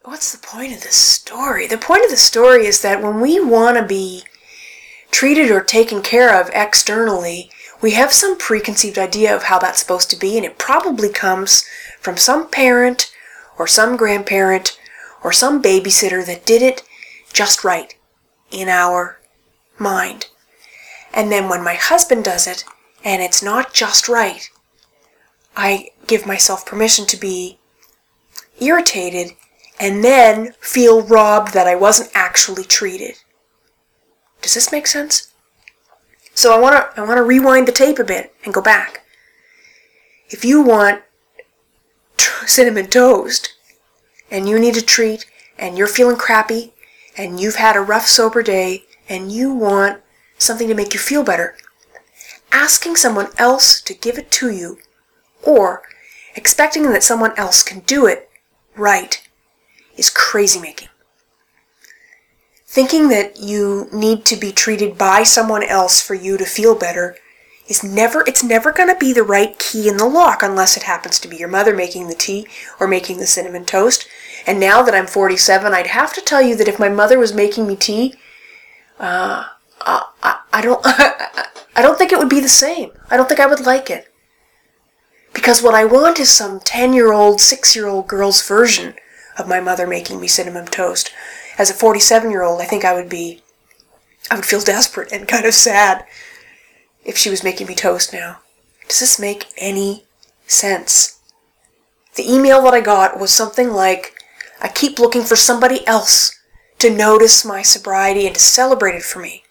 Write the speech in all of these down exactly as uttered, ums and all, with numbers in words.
what's the point of this story? The point of the story is that when we want to be treated or taken care of externally, we have some preconceived idea of how that's supposed to be, and it probably comes from some parent or some grandparent or some babysitter that did it just right in our mind. And then when my husband does it, and it's not just right, I give myself permission to be irritated and then feel robbed that I wasn't actually treated. Does this make sense? So I want to I want to rewind the tape a bit and go back. If you want t- cinnamon toast and you need a treat and you're feeling crappy and you've had a rough sober day and you want something to make you feel better, asking someone else to give it to you or expecting that someone else can do it right is crazy making. Thinking that you need to be treated by someone else for you to feel better is never, it's never going to be the right key in the lock unless it happens to be your mother making the tea or making the cinnamon toast. And now that I'm forty-seven, I'd have to tell you that if my mother was making me tea, uh, uh, I, I don't, I don't think it would be the same. I don't think I would like it. Because what I want is some ten-year-old, six-year-old girl's version of my mother making me cinnamon toast. As a forty-seven-year-old, I think I would be, I would feel desperate and kind of sad if she was making me toast now. Does this make any sense? The email that I got was something like, I keep looking for somebody else to notice my sobriety and to celebrate it for me.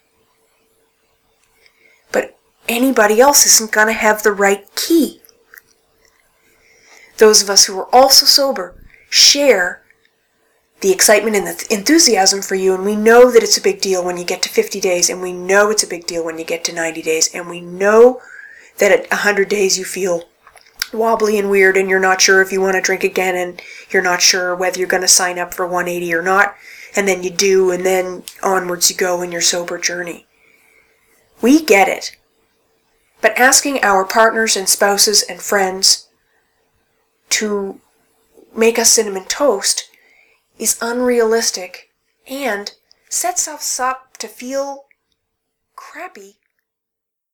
But anybody else isn't going to have the right key. Those of us who are also sober share the excitement and the enthusiasm for you, and we know that it's a big deal when you get to fifty days, and we know it's a big deal when you get to ninety days, and we know that at one hundred days you feel wobbly and weird and you're not sure if you want to drink again, and you're not sure whether you're going to sign up for one eighty or not, and then you do, and then onwards you go in your sober journey. We get it. But asking our partners and spouses and friends to make us cinnamon toast is unrealistic and sets us up to feel crappy